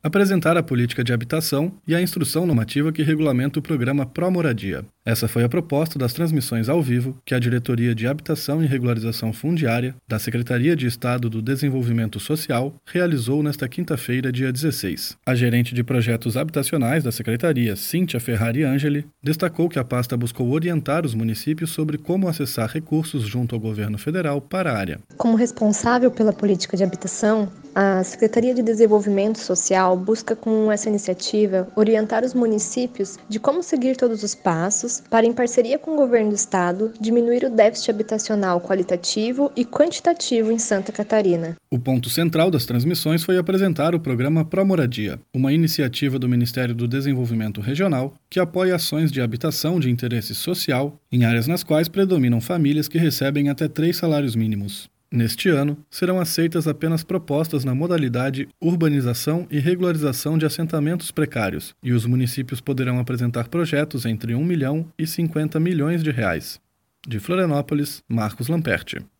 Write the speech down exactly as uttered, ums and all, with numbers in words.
apresentar a política de habitação e a instrução normativa que regulamenta o programa Pró-Moradia. Essa foi a proposta das transmissões ao vivo que a Diretoria de Habitação e Regularização Fundiária da Secretaria de Estado do Desenvolvimento Social realizou nesta quinta-feira, dia dezesseis. A gerente de projetos habitacionais da Secretaria, Cíntia Ferrari Angeli, destacou que a pasta buscou orientar os municípios sobre como acessar recursos junto ao governo federal para a área. Como responsável pela política de habitação, a Secretaria de Desenvolvimento Social busca, com essa iniciativa, orientar os municípios de como seguir todos os passos para, em parceria com o governo do estado, diminuir o déficit habitacional qualitativo e quantitativo em Santa Catarina. O ponto central das transmissões foi apresentar o programa Pró-Moradia, uma iniciativa do Ministério do Desenvolvimento Regional que apoia ações de habitação de interesse social em áreas nas quais predominam famílias que recebem até três salários mínimos. Neste ano, serão aceitas apenas propostas na modalidade urbanização e regularização de assentamentos precários, e os municípios poderão apresentar projetos entre um milhão e cinquenta milhões de reais. De Florianópolis, Marcos Lamperti.